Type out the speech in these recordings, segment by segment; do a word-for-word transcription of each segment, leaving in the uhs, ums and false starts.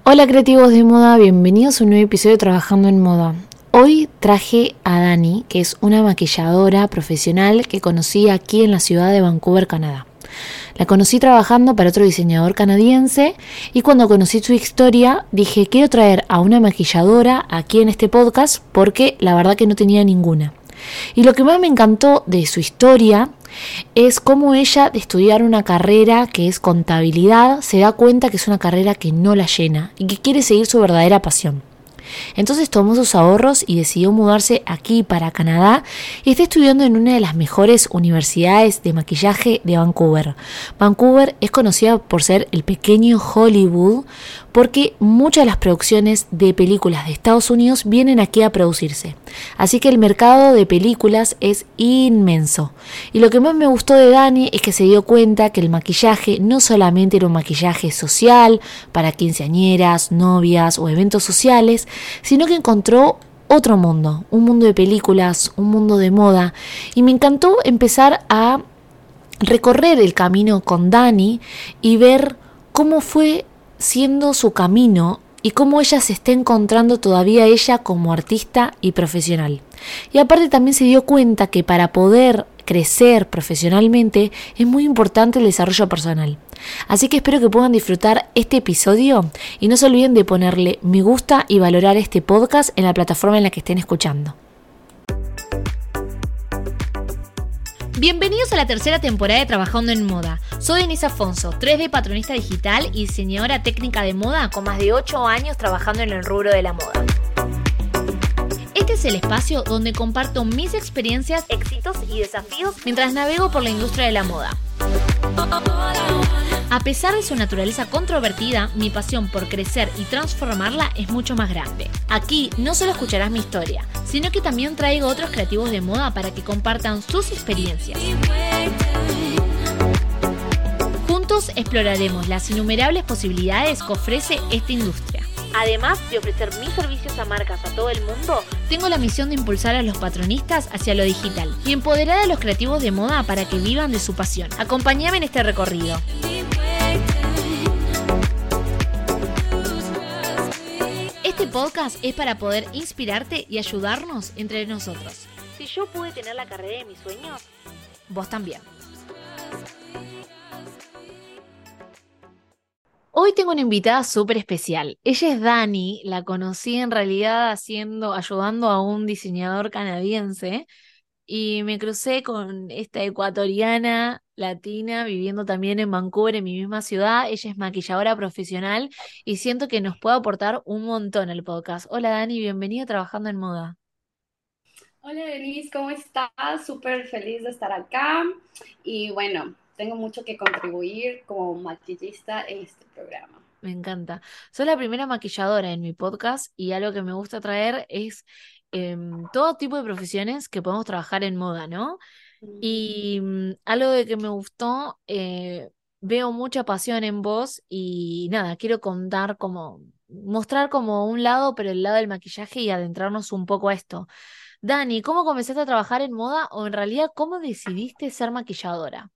Hola creativos de moda, bienvenidos a un nuevo episodio de Trabajando en Moda. Hoy traje a Dani, que es una maquilladora profesional que conocí aquí en la ciudad de Vancouver, Canadá. La conocí trabajando para otro diseñador canadiense y cuando conocí su historia dije quiero traer a una maquilladora aquí en este podcast porque la verdad que no tenía ninguna. Y lo que más me encantó de su historia es cómo ella, de estudiar una carrera que es contabilidad, se da cuenta que es una carrera que no la llena y que quiere seguir su verdadera pasión. Entonces tomó sus ahorros y decidió mudarse aquí para Canadá y está estudiando en una de las mejores universidades de maquillaje de Vancouver. Vancouver es conocida por ser el pequeño Hollywood porque muchas de las producciones de películas de Estados Unidos vienen aquí a producirse. Así que el mercado de películas es inmenso. Y lo que más me gustó de Dani es que se dio cuenta que el maquillaje no solamente era un maquillaje social para quinceañeras, novias o eventos sociales, sino que encontró otro mundo, un mundo de películas, un mundo de moda. Y me encantó empezar a recorrer el camino con Dani y ver cómo fue siendo su camino y cómo ella se está encontrando todavía ella como artista y profesional. Y aparte también se dio cuenta que para poder crecer profesionalmente es muy importante el desarrollo personal. Así que espero que puedan disfrutar este episodio y no se olviden de ponerle me gusta y valorar este podcast en la plataforma en la que estén escuchando. Bienvenidos a la tercera temporada de Trabajando en Moda. Soy Denise Afonso, tres D patronista digital y diseñadora técnica de moda con más de ocho años trabajando en el rubro de la moda. Este es el espacio donde comparto mis experiencias, éxitos y desafíos mientras navego por la industria de la moda. A pesar de su naturaleza controvertida, mi pasión por crecer y transformarla es mucho más grande. Aquí no solo escucharás mi historia, sino que también traigo otros creativos de moda para que compartan sus experiencias. Juntos exploraremos las innumerables posibilidades que ofrece esta industria. Además de ofrecer mis servicios a marcas a todo el mundo, tengo la misión de impulsar a los patronistas hacia lo digital y empoderar a los creativos de moda para que vivan de su pasión. Acompáñame en este recorrido. Este podcast es para poder inspirarte y ayudarnos entre nosotros. Si yo pude tener la carrera de mis sueños, vos también. Hoy tengo una invitada súper especial. Ella es Dani, la conocí en realidad haciendo, ayudando a un diseñador canadiense y me crucé con esta ecuatoriana latina viviendo también en Vancouver, en mi misma ciudad. Ella es maquilladora profesional y siento que nos puede aportar un montón al podcast. Hola Dani, bienvenida a Trabajando en Moda. Hola Denise, ¿cómo estás? Súper feliz de estar acá y bueno, tengo mucho que contribuir como maquillista en este programa. Me encanta. Soy la primera maquilladora en mi podcast y algo que me gusta traer es em, todo tipo de profesiones que podemos trabajar en moda, ¿no? Y mm, algo de que me gustó, eh, veo mucha pasión en vos y nada, quiero contar como, mostrar como un lado, pero el lado del maquillaje y adentrarnos un poco a esto. Dani, ¿cómo comenzaste a trabajar en moda o en realidad cómo decidiste ser maquilladora?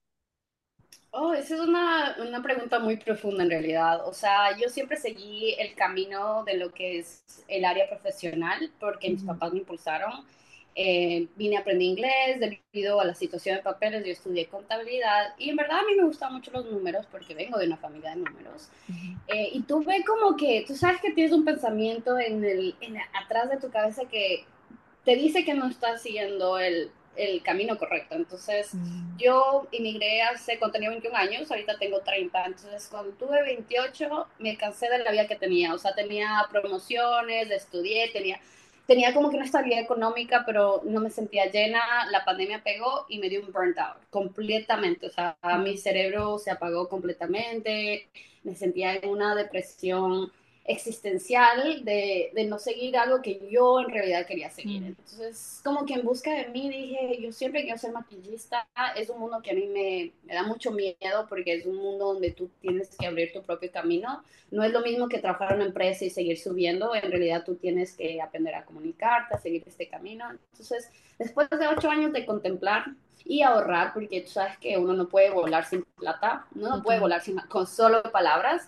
Oh, esa es una, una pregunta muy profunda en realidad. O sea, yo siempre seguí el camino de lo que es el área profesional porque mis Ujú. papás me impulsaron. Eh, vine a aprender inglés debido a la situación de papeles, yo estudié contabilidad y en verdad a mí me gustan mucho los números porque vengo de una familia de números. Ujú. Eh, y tú ves como que, tú sabes que tienes un pensamiento en el, en, atrás de tu cabeza que te dice que no estás siguiendo el, el camino correcto. Entonces, Mm. yo emigré hace, cuando tenía veintiún años, ahorita tengo treinta. Entonces, cuando tuve veintiocho, me cansé de la vida que tenía. O sea, tenía promociones, estudié, tenía, tenía como que una estabilidad económica, pero no me sentía llena. La pandemia pegó y me dio un burnt out completamente. O sea, mi Wow. cerebro se apagó completamente. Me sentía en una depresión existencial de, de, no seguir algo que yo en realidad quería seguir. Mm. Entonces, como que en busca de mí dije, yo siempre quiero ser maquillista, es un mundo que a mí me, me da mucho miedo porque es un mundo donde tú tienes que abrir tu propio camino. No es lo mismo que trabajar en una empresa y seguir subiendo, en realidad tú tienes que aprender a comunicarte, a seguir este camino. Entonces, después de ocho años de contemplar y ahorrar, porque tú sabes que uno no puede volar sin plata, uno no puede Total. volar sin, con solo palabras,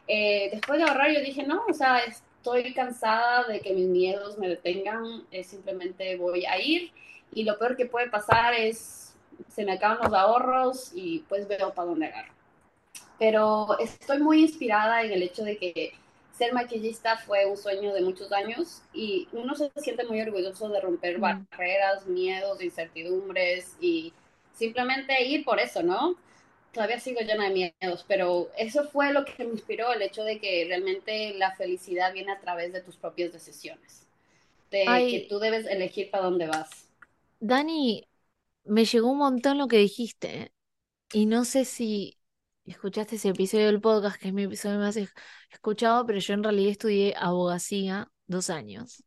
Eh, después de ahorrar yo dije, no, o sea, estoy cansada de que mis miedos me detengan, eh, simplemente voy a ir y lo peor que puede pasar es se me acaban los ahorros y pues veo para dónde agarro. Pero estoy muy inspirada en el hecho de que ser maquillista fue un sueño de muchos años y uno se siente muy orgulloso de romper Mm. barreras, miedos, incertidumbres y simplemente ir por eso, ¿no? Todavía sigo llena de miedos, pero eso fue lo que me inspiró, el hecho de que realmente la felicidad viene a través de tus propias decisiones, de que Ay, tú debes elegir para dónde vas. Dani, me llegó un montón lo que dijiste y no sé si escuchaste ese episodio del podcast, que es mi episodio más esc- escuchado, pero yo en realidad estudié abogacía dos años.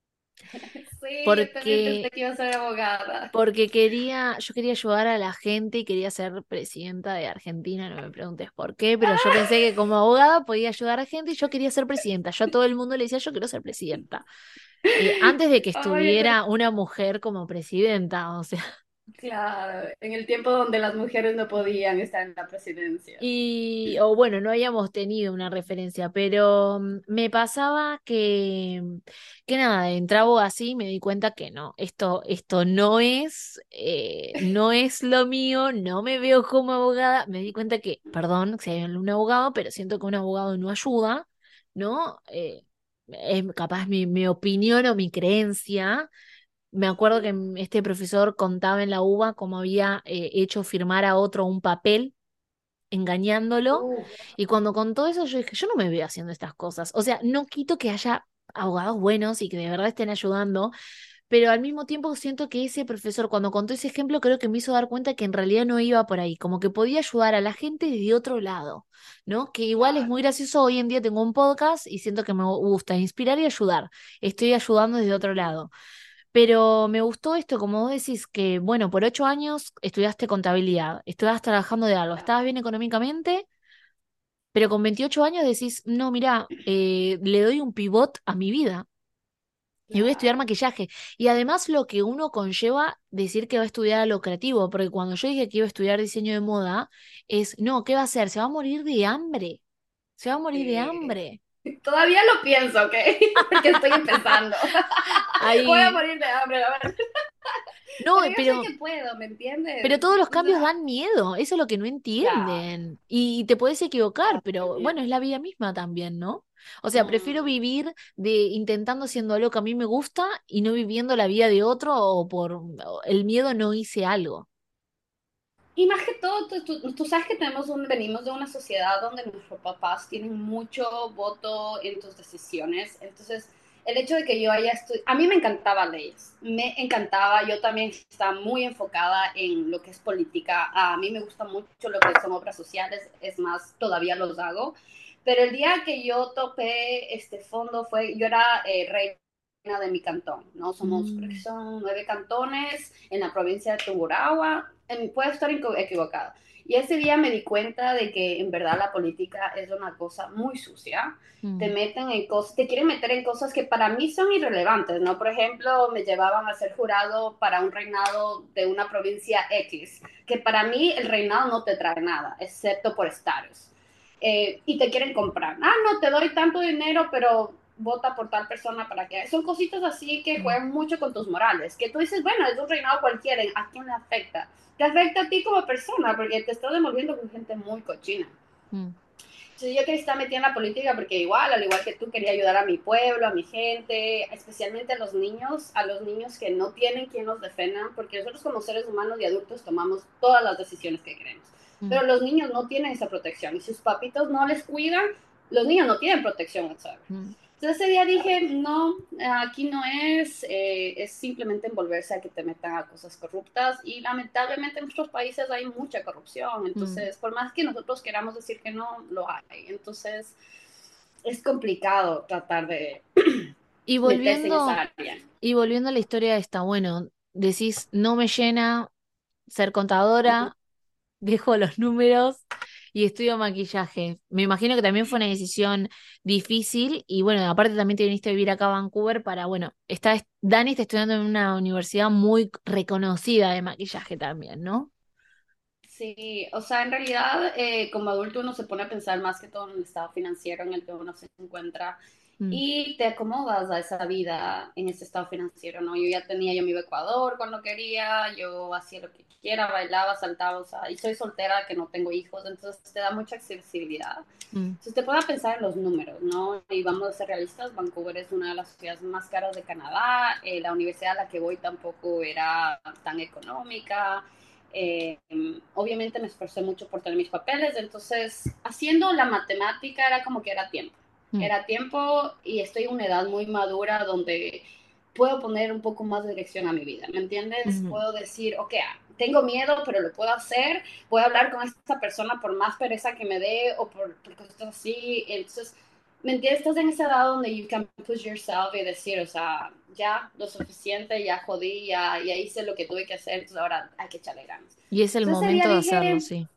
Sí, yo también pensé Porque, que iba a ser abogada. porque quería, yo quería ayudar a la gente y quería ser presidenta de Argentina, no me preguntes por qué, pero yo pensé que como abogada podía ayudar a gente y yo quería ser presidenta. Yo a todo el mundo le decía, yo quiero ser presidenta. Eh, antes de que Ay, yo estuviera una mujer como presidenta, o sea. claro, en el tiempo donde las mujeres no podían estar en la presidencia. Y, o bueno, no habíamos tenido una referencia, pero mm, me pasaba que, que nada, entraba así y me di cuenta que no, esto, esto no es, eh, no es lo mío, no me veo como abogada. Me di cuenta que, perdón, si hay un abogado, pero siento que un abogado no ayuda, ¿no? Eh, es capaz mi, mi opinión o mi creencia. Me acuerdo que mm, este profesor contaba en la UBA cómo había eh, hecho firmar a otro un papel engañándolo. Uf, Y cuando contó eso, yo dije, yo no me veo haciendo estas cosas. O sea, no quito que haya abogados buenos y que de verdad estén ayudando, pero al mismo tiempo siento que ese profesor, cuando contó ese ejemplo, creo que me hizo dar cuenta que en realidad no iba por ahí, como que podía ayudar a la gente desde otro lado, ¿no? Que igual es muy claro. gracioso, hoy en día tengo un podcast y siento que me gusta inspirar y ayudar. Estoy ayudando desde otro lado. Pero me gustó esto, como vos decís, que bueno, por ocho años estudiaste contabilidad, estudiabas trabajando de algo, estabas bien económicamente, pero con veintiocho años decís, no, mira, eh, le doy un pivot a mi vida y voy a estudiar Claro. maquillaje. Y además lo que uno conlleva decir que va a estudiar lo creativo, porque cuando yo dije que iba a estudiar diseño de moda, es, no, ¿qué va a hacer? Se va a morir de hambre, se va a morir de Sí. hambre. Todavía lo pienso, ¿ok? Porque estoy empezando. Voy a Ahí, morir de hambre, la verdad. no, Pero yo sé pero que puedo, ¿me entiendes? Pero todos los O cambios sea, dan miedo, eso es lo que no claro. entienden. Y te puedes equivocar, pero bueno, También. es la vida misma también, ¿no? O sea, prefiero Mm. vivir de intentando haciendo algo que a mí me gusta y no viviendo la vida de otro o por o el miedo no hice algo. Y más que todo, tú, tú, tú sabes que tenemos un, venimos de una sociedad donde nuestros papás tienen mucho voto en tus decisiones. Entonces, el hecho de que yo haya estudiado, a mí me encantaba leyes, me encantaba, yo también estaba muy enfocada en lo que es política, a mí me gusta mucho lo que son obras sociales, es más, todavía los hago, pero el día que yo topé este fondo fue, yo era eh, reina de mi cantón, ¿no? Somos, creo que Mm, son nueve cantones en la provincia de Tungurahua, en, puedo estar equivocada. Y ese día me di cuenta de que en verdad la política es una cosa muy sucia. Te mm, meten en cosas, te quieren meter en cosas que para mí son irrelevantes, ¿no? Por ejemplo, me llevaban a ser jurado para un reinado de una provincia X, que para mí el reinado no te trae nada, excepto por estados. Eh, y te quieren comprar. Ah, no, te doy tanto dinero, pero vota por tal persona para que... Son cositas así que mm, juegan mucho con tus morales, que tú dices, bueno, es un reinado cualquiera, ¿a quién le afecta? Te afecta a ti como persona, porque te estás devolviendo con gente muy cochina. mm, Entonces yo quería estar metida en la política porque igual, al igual que tú, quería ayudar a mi pueblo, a mi gente, especialmente a los niños, a los niños que no tienen quien los defendan, porque nosotros como seres humanos y adultos tomamos todas las decisiones que queremos. mm, Pero los niños no tienen esa protección y sus papitos no les cuidan, los niños no tienen protección, ¿sabes? mm. Entonces ese día dije, no, aquí no es, eh, es simplemente envolverse a que te metan a cosas corruptas y lamentablemente en nuestros países hay mucha corrupción, Mm. entonces por más que nosotros queramos decir que no, lo hay, entonces es complicado tratar de Y meterse en volviendo, esa área. y volviendo a la historia esta, bueno, decís, no me llena ser contadora, dejo los números y estudio maquillaje. Me imagino que también fue una decisión difícil y bueno, aparte también te viniste a vivir acá a Vancouver para, bueno, está, Dani está estudiando en una universidad muy reconocida de maquillaje también, ¿no? Sí, o sea, en realidad eh, como adulto uno se pone a pensar más que todo en el estado financiero en el que uno se encuentra Mm, y te acomodas a esa vida en ese estado financiero, ¿no? Yo ya tenía, yo me iba a Ecuador cuando quería, yo hacía lo que quiera, bailaba, saltaba, o sea, y soy soltera, que no tengo hijos, entonces te da mucha accesibilidad. mm, Entonces te puede pensar en los números, ¿no? Y vamos a ser realistas, Vancouver es una de las ciudades más caras de Canadá, eh, la universidad a la que voy tampoco era tan económica. Eh, Obviamente me esforcé mucho por tener mis papeles, entonces haciendo la matemática era como que era tiempo. mm, Era tiempo y estoy en una edad muy madura donde puedo poner un poco más de dirección a mi vida, ¿me entiendes? mm. Puedo decir, ok, tengo miedo, pero lo puedo hacer, voy a hablar con esta persona por más pereza que me dé o por, por cosas así, entonces, ¿me entiendes? Estás en esa edad donde you can push yourself y decir, o sea, ya lo suficiente, ya jodí, ya, ya hice lo que tuve que hacer, entonces ahora hay que echarle ganas. Y es el Entonces ese día momento de hacerlo, dije, sí.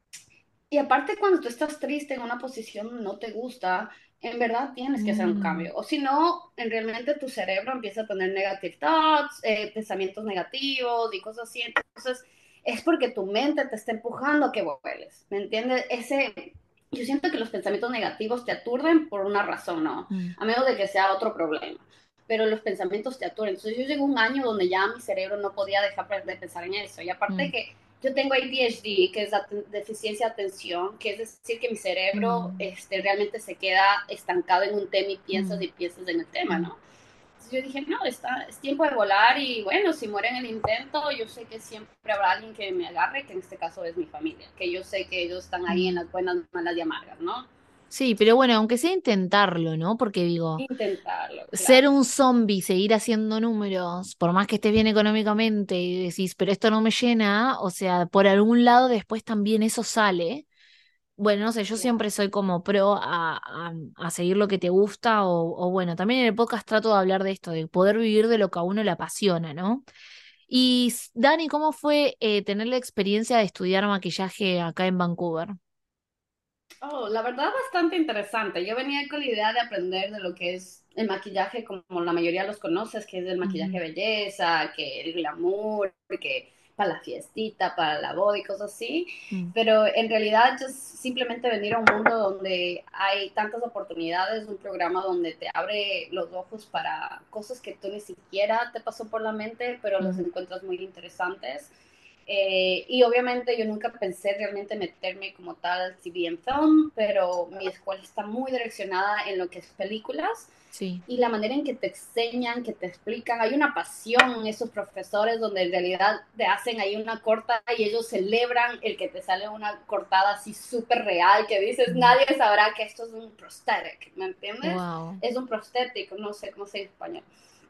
y aparte cuando tú estás triste en una posición no te gusta, en verdad tienes que hacer un Mm, cambio. O si no, en realmente tu cerebro empieza a tener negative thoughts, eh, pensamientos negativos y cosas así. Entonces es porque tu mente te está empujando a que vueles. ¿Me entiendes? Ese, yo siento que los pensamientos negativos te aturden por una razón, ¿no? mm, A menos de que sea otro problema. Pero los pensamientos te aturden. Entonces yo llegué a un año donde ya mi cerebro no podía dejar de pensar en eso. Y aparte mm, que yo tengo A D H D, que es la deficiencia de atención, que es decir que mi cerebro mm, este, realmente se queda estancado en un tema y piensas mm, y piensas en el tema, mm. ¿no? Entonces yo dije, no, está, es tiempo de volar y bueno, si muere en el intento, yo sé que siempre habrá alguien que me agarre, que en este caso es mi familia, que yo sé que ellos están ahí en Mm. las buenas, malas y amargas, ¿no? Sí, pero bueno, aunque sea intentarlo, ¿no? Porque digo, Intentarlo, ser claro. un zombie, seguir haciendo números, por más que estés bien económicamente y decís, pero esto no me llena, o sea, por algún lado después también eso sale. Bueno, no sé, yo Claro. siempre soy como pro a, a, a seguir lo que te gusta o, o bueno, también en el podcast trato de hablar de esto, de poder vivir de lo que a uno le apasiona, ¿no? Y s- Dani, ¿cómo fue eh, tener la experiencia de estudiar maquillaje acá en Vancouver? Oh, la verdad bastante interesante. Yo venía con la idea de aprender de lo que es el maquillaje como la mayoría los conoces, que es el maquillaje Ujú, de belleza, que el glamour, que para la fiestita, para la boda y cosas así. mm, Pero en realidad yo simplemente venir a un mundo donde hay tantas oportunidades, un programa donde te abre los ojos para cosas que tú ni siquiera te pasó por la mente, pero los mm, encuentras muy interesantes. Eh, y obviamente yo nunca pensé realmente meterme como tal al T V en film, pero mi escuela está muy direccionada en lo que es películas sí. y la manera en que te enseñan, que te explican. Hay una pasión en esos profesores donde en realidad te hacen ahí una corta y ellos celebran el que te sale una cortada así súper real, que dices, nadie sabrá que esto es un prosthetic, ¿me entiendes? Wow. Es un prostético, no sé cómo se dice en español,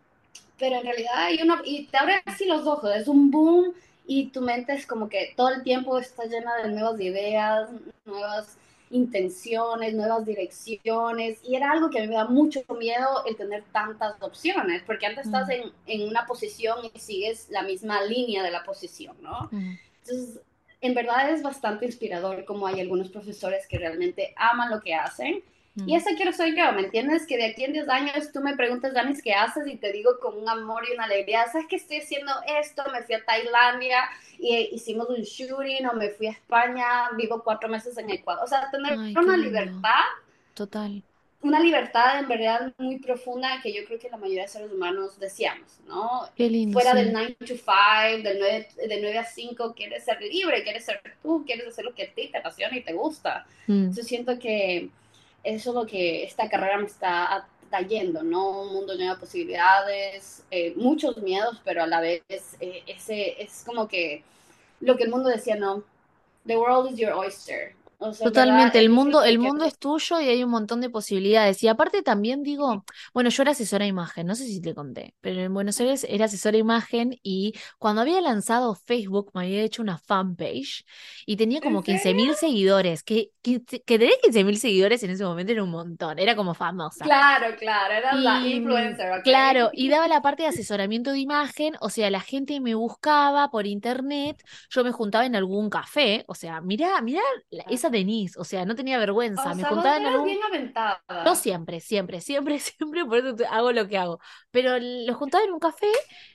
pero en realidad hay una, y te abre así los ojos, es un boom y tu mente es como que todo el tiempo está llena de nuevas ideas, nuevas intenciones, nuevas direcciones, y era algo que a mí me da mucho miedo el tener tantas opciones, porque antes estás Mm, en, en una posición y sigues la misma línea de la posición, ¿no? mm, Entonces, en verdad es bastante inspirador como hay algunos profesores que realmente aman lo que hacen. Y mm. esa quiero soy yo, ¿me entiendes? Que de aquí en diez años tú me preguntas, Danis, ¿qué haces? Y te digo con un amor y una alegría, ¿sabes que estoy haciendo esto? Me fui a Tailandia y hicimos un shooting o me fui a España, vivo cuatro meses en Ecuador. O sea, tener Ay, qué una lindo. libertad, Total. una libertad en verdad muy profunda que yo creo que la mayoría de seres humanos deseamos, ¿no? Qué lindo, Fuera del sí. nine to five, del nueve, de nueve a cinco, quieres ser libre, quieres ser tú, quieres hacer lo que a ti te apasiona y te gusta. Mm. Yo siento que eso es lo que esta carrera me está trayendo, ¿no? Un mundo lleno de posibilidades, eh, muchos miedos, pero a la vez eh, ese es como que lo que el mundo decía, no, the world is your oyster. O sea, en verdad, Totalmente, el mundo, el elige qué mundo te... es tuyo y hay un montón de posibilidades. Y aparte también digo, bueno, yo era asesora de imagen, no sé si te conté, pero en Buenos Aires era asesora de imagen y cuando había lanzado Facebook me había hecho una fanpage y tenía ¿En como quince serio? mil seguidores, que, que, que tener quince mil seguidores en ese momento era un montón, era como famosa. Claro, claro, eras la Y mm, influencer, claro, y ¿ok? daba la parte de asesoramiento de imagen, o sea, la gente me buscaba por internet, yo me juntaba en algún café, o sea, mirá, mirá la- esa Denise, o sea, no tenía vergüenza, O me sea, vos juntaba en eras algún, bien no aventada. siempre, siempre, siempre, siempre, por eso te- hago lo que hago, pero lo juntaba en un café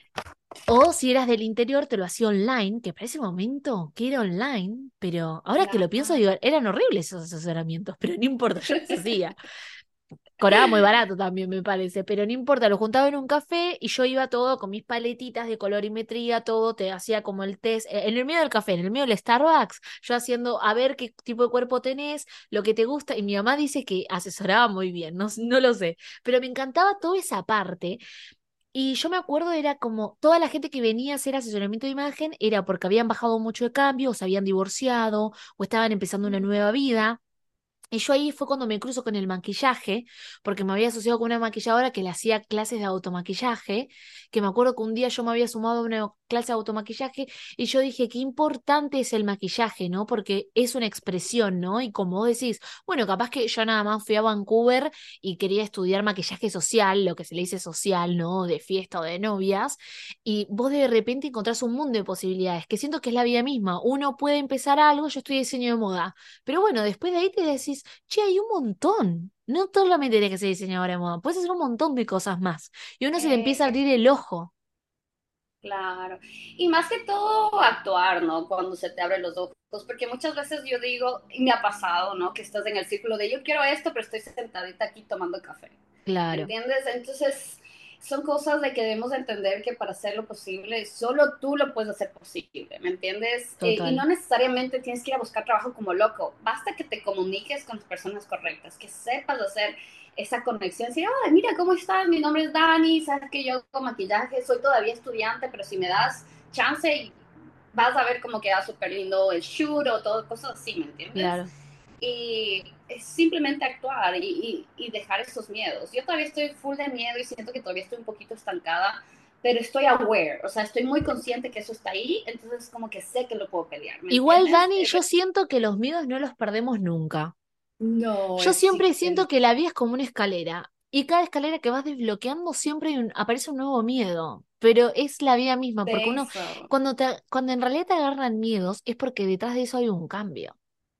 O si eras del interior, te lo hacía online, que para ese momento que era online, pero ahora que lo pienso, digo, Claro. eran horribles esos asesoramientos, pero no importa, yo los hacía. Cobraba muy barato también, me parece, pero no importa, lo juntaba en un café y yo iba todo con mis paletitas de colorimetría, todo, te hacía como el test, eh, en el medio del café, en el medio del Starbucks, yo haciendo a ver qué tipo de cuerpo tenés, lo que te gusta, y mi mamá dice que asesoraba muy bien, no, no lo sé, pero me encantaba toda esa parte. Y yo me acuerdo, era como toda la gente que venía a hacer asesoramiento de imagen era porque habían bajado mucho de cambio, o se habían divorciado, o estaban empezando una nueva vida. Y yo ahí fue cuando me cruzo con el maquillaje, porque me había asociado con una maquilladora que le hacía clases de automaquillaje, que me acuerdo que un día yo me había sumado a una clase de automaquillaje y yo dije, qué importante es el maquillaje, ¿no? Porque es una expresión, ¿no? Y como vos decís, bueno, capaz que yo nada más fui a Vancouver y quería estudiar maquillaje social, lo que se le dice social, ¿no? De fiesta o de novias, y vos de repente encontrás un mundo de posibilidades, que siento que es la vida misma. Uno puede empezar algo, yo estoy diseño de moda. Pero bueno, después de ahí te decís, che, hay un montón. No solamente tenés que ser diseñadora de moda, puedes hacer un montón de cosas más. Y uno se le empieza a Eh, abrir el ojo. Claro. Y más que todo actuar, ¿no? Cuando se te abren los ojos, porque muchas veces yo digo, y me ha pasado, ¿no? Que estás en el círculo de yo quiero esto, pero estoy sentadita aquí tomando café. ¿Me Claro, entiendes? Entonces, son cosas de que debemos entender que para hacerlo posible, solo tú lo puedes hacer posible, ¿me entiendes? Eh, y total. no necesariamente tienes que ir a buscar trabajo como loco, basta que te comuniques con las personas correctas, que sepas hacer esa conexión, decir, oh, mira, ¿cómo estás? Mi nombre es Dani, sabes que yo hago maquillaje, soy todavía estudiante, pero si me das chance, vas a ver cómo queda súper lindo el shoot o todo, cosas así, ¿me entiendes? Claro. Y es simplemente actuar y, y, y dejar esos miedos. Yo todavía estoy full de miedo y siento que todavía estoy un poquito estancada, pero estoy aware, o sea, estoy muy consciente que eso está ahí, entonces como que sé que lo puedo pelear, ¿me Igual, entiendes? Dani, Eh, yo siento que los miedos no los perdemos nunca. no, Yo es siempre siento chicken. que la vida es como una escalera. Y cada escalera que vas desbloqueando siempre hay un- aparece un nuevo miedo. Pero es la vida misma, porque uno, Eso. cuando te, cuando en realidad te agarran miedos, es porque detrás de eso hay un cambio.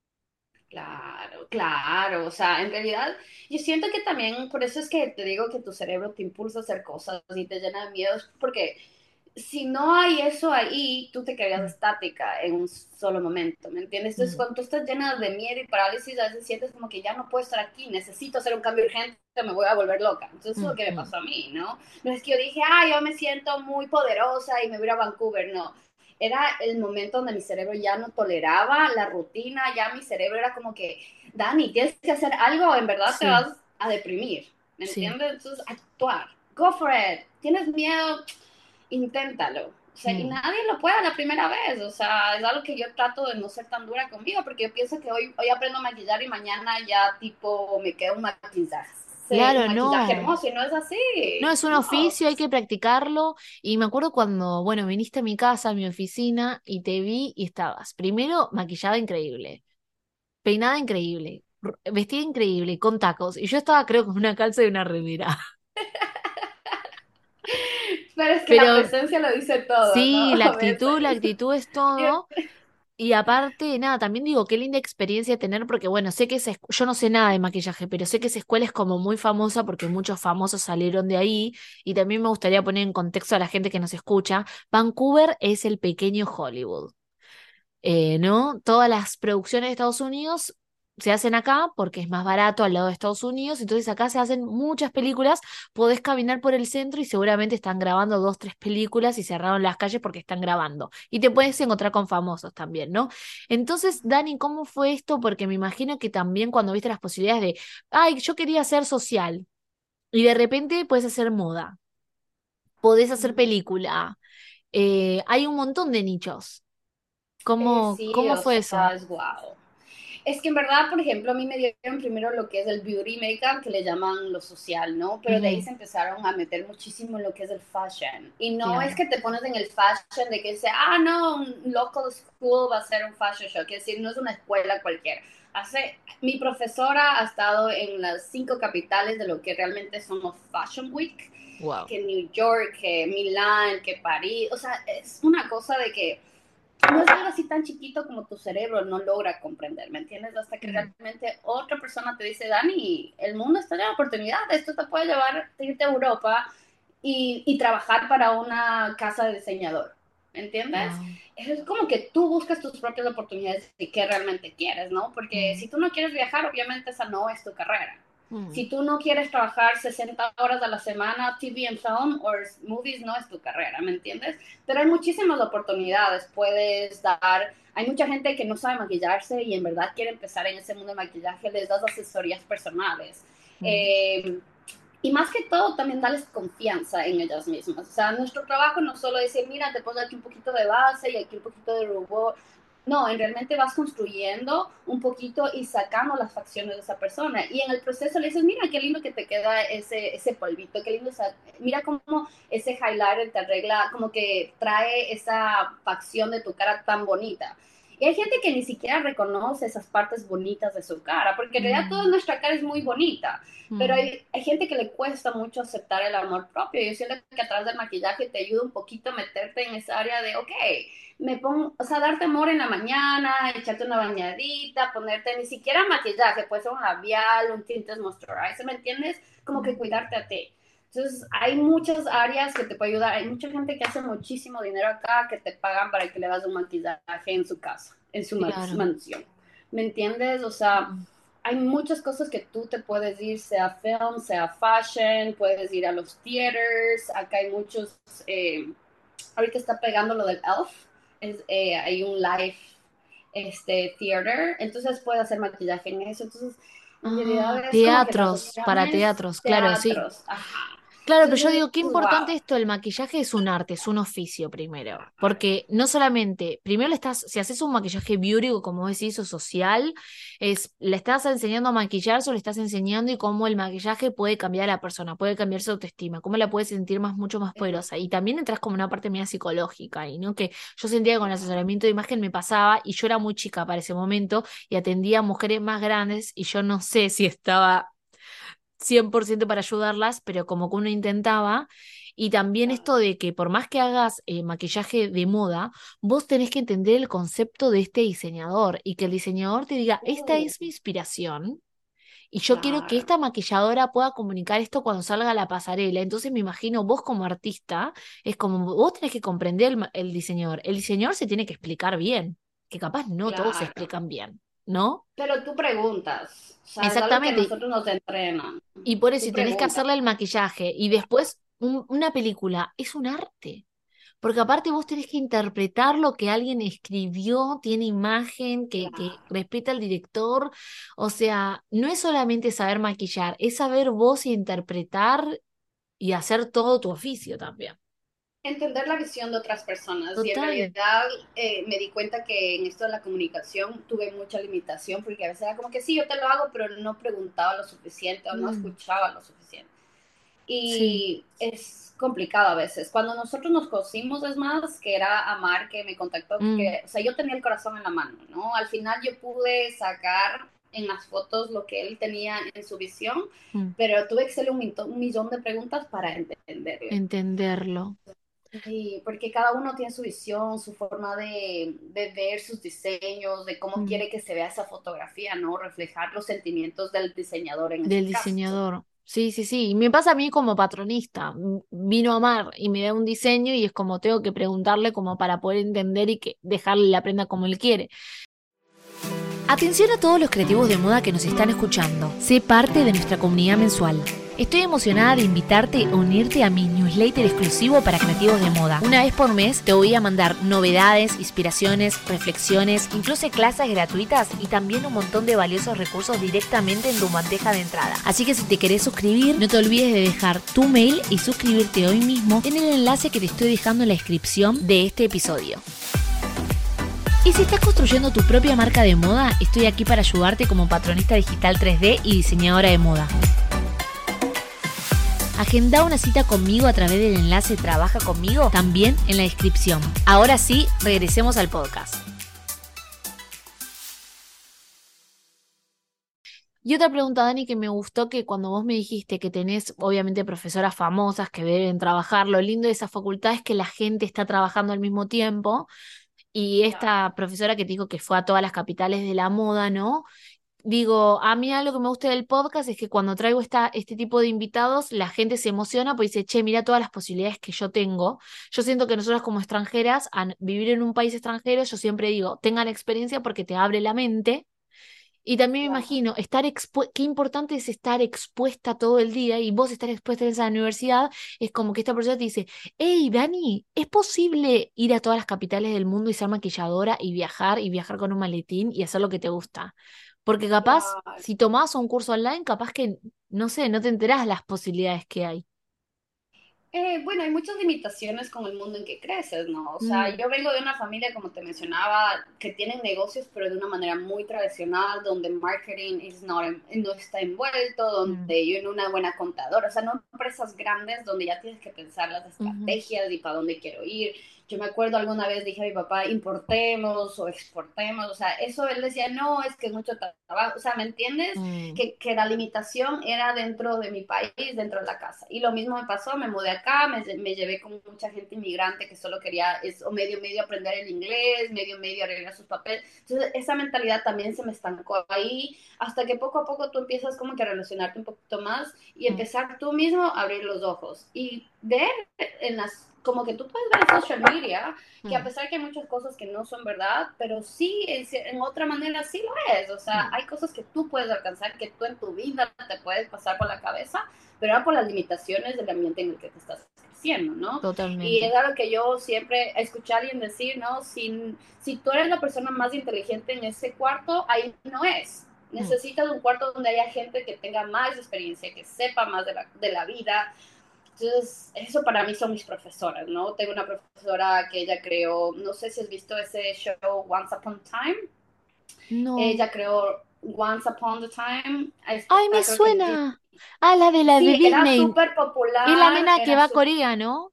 Claro, claro, o sea, en realidad yo siento que también, por eso es que te digo que tu cerebro te impulsa a hacer cosas y te llena de miedos, porque si no hay eso ahí, tú te quedas Mm, estática en un solo momento, ¿me entiendes? Entonces, mm, cuando tú estás llena de miedo y parálisis, a veces sientes como que ya no puedo estar aquí, necesito hacer un cambio urgente, me voy a volver loca. Entonces, eso es mm, lo que me mm. pasó a mí, ¿no? No es que yo dije, ah, yo me siento muy poderosa y me voy a ir a Vancouver, no. Era el momento donde mi cerebro ya no toleraba la rutina, ya mi cerebro era como que, Dani, tienes que hacer algo, en verdad te Sí, vas a deprimir, ¿me sí. entiendes? Entonces, actuar, go for it, tienes miedo, inténtalo. O sea, y Mm. nadie lo puede a la primera vez. O sea, es algo que yo trato de no ser tan dura conmigo, porque yo pienso que hoy, hoy aprendo a maquillar y mañana ya tipo me queda un maquillaje, un Claro, maquillaje no. hermoso y no es No, así. es un No. oficio, hay que practicarlo. Y me acuerdo cuando, bueno, viniste a mi casa, a mi oficina, y te vi y estabas, primero, maquillada increíble, peinada increíble, r- vestida increíble, con tacos. Y yo estaba, creo, con una calza y una remera. Pero es que la Pero presencia lo dice todo, ¿no? sí, la A actitud, la veces. actitud es todo. Y aparte, nada, también digo, qué linda experiencia tener, porque bueno, sé que esa, escu- yo no sé nada de maquillaje, pero sé que esa escuela es como muy famosa porque muchos famosos salieron de ahí. Y también me gustaría poner en contexto a la gente que nos escucha. Vancouver es el pequeño Hollywood, eh, ¿no? Todas las producciones de Estados Unidos se hacen acá porque es más barato al lado de Estados Unidos, entonces acá se hacen muchas películas, podés caminar por el centro y seguramente están grabando dos, tres películas y cerraron las calles porque están grabando. Y te puedes encontrar con famosos también, ¿no? Entonces, Dani, ¿cómo fue esto? Porque me imagino que también cuando viste las posibilidades de, ay, yo quería ser social y de repente puedes hacer moda, podés hacer película, eh, hay un montón de nichos. Eh, ¿Cómo, sí, cómo o fue eso? sea, es guau. Es que en verdad, por ejemplo, a mí me dieron primero lo que es el beauty makeup, que le llaman lo social, ¿no? Pero de ahí Ujú. se empezaron a meter muchísimo en lo que es el fashion. Y no es Claro. que te pones en el fashion de que sea, ah, no, un local school va a ser un fashion show, que decir, no es una escuela cualquiera. Hace, mi profesora ha estado en las cinco capitales de lo que realmente somos Fashion Week, Wow. que New York, que Milán, que París. O sea, es una cosa de que no es algo así tan chiquito como tu cerebro no logra comprender, ¿me entiendes? Hasta que Mm. realmente otra persona te dice, Dani, el mundo está lleno de oportunidades, esto te puede llevar a irte a Europa y, y trabajar para una casa de diseñador. ¿Me entiendes? Wow. Es como que tú buscas tus propias oportunidades de qué realmente quieres, ¿no? Porque Mm, si tú no quieres viajar, obviamente esa no es tu carrera. mm, Si tú no quieres trabajar sesenta horas a la semana, T V and film o movies no es tu carrera, ¿me entiendes? Pero hay muchísimas oportunidades. Puedes dar, hay mucha gente que no sabe maquillarse y en verdad quiere empezar en ese mundo de maquillaje, les das asesorías personales. mm. Eh, y más que todo, también darles confianza en ellas mismas. O sea, nuestro trabajo no solo decir, mira, te pongo aquí un poquito de base y aquí un poquito de rubor. No, en realmente vas construyendo un poquito y sacando las facciones de esa persona. Y en el proceso le dices, mira, qué lindo que te queda ese, ese polvito, qué lindo, esa, mira cómo ese highlighter te arregla, como que trae esa facción de tu cara tan bonita. Y hay gente que ni siquiera reconoce esas partes bonitas de su cara, porque en realidad toda Mm, nuestra cara es muy bonita, pero mm, hay, hay gente que le cuesta mucho aceptar el amor propio. Yo siento que a través del maquillaje te ayuda un poquito a meterte en esa área de, ok, me pongo, o sea, darte amor en la mañana, echarte una bañadita, ponerte ni siquiera maquillaje, puede ser un labial, un tintes moisturizer, ¿me entiendes? Como que mm. cuidarte a ti. Entonces, hay muchas áreas que te puede ayudar. Hay mucha gente que hace muchísimo dinero acá que te pagan para que le hagas un maquillaje en su casa, en su Claro. mansión. ¿Me entiendes? O sea, Mm. hay muchas cosas que tú te puedes ir, sea film, sea fashion, puedes ir a los theaters. Acá hay muchos, eh, ahorita está pegando lo del Elf, es, eh, hay un live este, theater, entonces puedes hacer maquillaje en eso. Entonces, en Ah, realidad es como que las teatros, para opciones, teatros, claro, sí. teatros, ajá. Claro, pero yo Entonces, digo, qué importante wow, esto del maquillaje es un arte, es un oficio primero, porque no solamente, primero le estás, si haces un maquillaje beauty o como decís, o social, es, le estás enseñando a maquillarse o le estás enseñando y cómo el maquillaje puede cambiar a la persona, puede cambiar su autoestima, cómo la puede sentir más, mucho más poderosa. Y también entras como una parte media psicológica, y no que yo sentía que con el asesoramiento de imagen me pasaba y yo era muy chica para ese momento y atendía a mujeres más grandes y yo no sé si estaba cien por ciento para ayudarlas, pero como que uno intentaba. Y también esto de que por más que hagas eh, maquillaje de moda, vos tenés que entender el concepto de este diseñador y que el diseñador te diga, esta uh, es mi inspiración y yo quiero que claro, esta maquilladora pueda comunicar esto cuando salga a la pasarela. Entonces me imagino vos como artista, es como vos tenés que comprender el, ma- el diseñador. El diseñador se tiene que explicar bien, que capaz no todos se claro. explican bien, ¿no? Pero tú preguntas, o sea, es algo que a Exactamente. nosotros nos entrenan. Y por eso, Tú y tenés que preguntas. hacerle el maquillaje. Y después, un- una película es un arte. Porque aparte vos tenés que interpretar lo que alguien escribió, tiene imagen, que, que Claro. respeta al director. O sea, no es solamente saber maquillar, es saber vos interpretar y hacer todo tu oficio también. Entender la visión de otras personas y en Total. realidad eh, me di cuenta que en esto de la comunicación tuve mucha limitación porque a veces era como que sí, yo te lo hago, pero no preguntaba lo suficiente o no Mm, escuchaba lo suficiente. sí. Y es complicado a veces. Cuando nosotros nos conocimos, es más, que era Amar que me contactó, Mm, que, o sea, yo tenía el corazón en la mano, ¿no? Al final yo pude sacar en las fotos lo que él tenía en su visión, mm. pero tuve que hacerle un, un millón de preguntas para entenderle. Entenderlo. Sí, porque cada uno tiene su visión, su forma de, de ver sus diseños, de cómo Mm. quiere que se vea esa fotografía, ¿no? Reflejar los sentimientos del diseñador en ese Del caso. diseñador. Sí, sí, sí. Y me pasa a mí como patronista. M- Vino a Mar y me da un diseño y es como tengo que preguntarle como para poder entender y que dejarle la prenda como él quiere. Atención a todos los creativos de moda que nos están escuchando. Sé parte de nuestra comunidad mensual. Estoy emocionada de invitarte a unirte a mi newsletter exclusivo para creativos de moda. Una vez por mes te voy a mandar novedades, inspiraciones, reflexiones, incluso clases gratuitas y también un montón de valiosos recursos directamente en tu bandeja de entrada. Así que si te querés suscribir, no te olvides de dejar tu mail y suscribirte hoy mismo en el enlace que te estoy dejando en la descripción de este episodio. Y si estás construyendo tu propia marca de moda, estoy aquí para ayudarte como patronista digital tres D y diseñadora de moda. Agenda una cita conmigo a través del enlace Trabaja conmigo, también en la descripción. Ahora sí, regresemos al podcast. Y otra pregunta, Dani, que me gustó que cuando vos me dijiste que tenés, obviamente, profesoras famosas que deben trabajar, lo lindo de esa facultad es que la gente está trabajando al mismo tiempo. Y Claro. esta profesora que te dijo que fue a todas las capitales de la moda, ¿no? digo, a mí algo que me gusta del podcast es que cuando traigo esta, este tipo de invitados, la gente se emociona porque dice, che, mira todas las posibilidades que yo tengo. Yo siento que nosotras como extranjeras, al vivir en un país extranjero, yo siempre digo, tengan experiencia porque te abre la mente. Y también me Claro. imagino, estar expu- qué importante es estar expuesta todo el día y vos estar expuesta en esa universidad, es como que esta persona te dice, hey, Dani, ¿es posible ir a todas las capitales del mundo y ser maquilladora y viajar y viajar con un maletín y hacer lo que te gusta? Porque capaz, Claro. si tomás un curso online, capaz que, no sé, no te enterás las posibilidades que hay. Eh, bueno, hay muchas limitaciones con el mundo en que creces, ¿no? O sea, Mm, yo vengo de una familia, como te mencionaba, que tienen negocios, pero de una manera muy tradicional, donde marketing is not en- no está envuelto, mm, donde yo en una buena contadora, o sea, no empresas grandes donde ya tienes que pensar las ujú, estrategias y para dónde quiero ir. Yo me acuerdo alguna vez dije a mi papá, importemos o exportemos, o sea, eso él decía, no, es que es mucho trabajo, o sea, ¿me entiendes? mm, que, que la limitación era dentro de mi país, dentro de la casa. Y lo mismo me pasó, me mudé acá, me, me llevé con mucha gente inmigrante que solo quería es, o medio medio aprender el inglés, medio medio arreglar sus papeles. Entonces esa mentalidad también se me estancó ahí, hasta que poco a poco tú empiezas como que a relacionarte un poquito más y mm, empezar tú mismo a abrir los ojos y ver en las como que tú puedes ver en social media que a mm, pesar que hay muchas cosas que no son verdad, pero sí, en, en otra manera sí lo es. O sea, mm, hay cosas que tú puedes alcanzar, que tú en tu vida te puedes pasar por la cabeza, pero era por las limitaciones del ambiente en el que te estás creciendo, ¿no? Y totalmente. es algo que yo siempre escuché a alguien decir, ¿no? Si, si tú eres la persona más inteligente en ese cuarto, ahí no es. Mm, Necesitas un cuarto donde haya gente que tenga más experiencia, que sepa más de la, de la vida, entonces, eso para mí son mis profesoras, ¿no? Tengo una profesora que ella creó, no sé si has visto ese show Once Upon a Time. no. Ella creó Once Upon a Time. Está, ¡Ay, me creo que en Disney. suena! Ah, la de la de Sí, era Disney. súper Es la popular, nena que era va a súper... Corea, ¿no?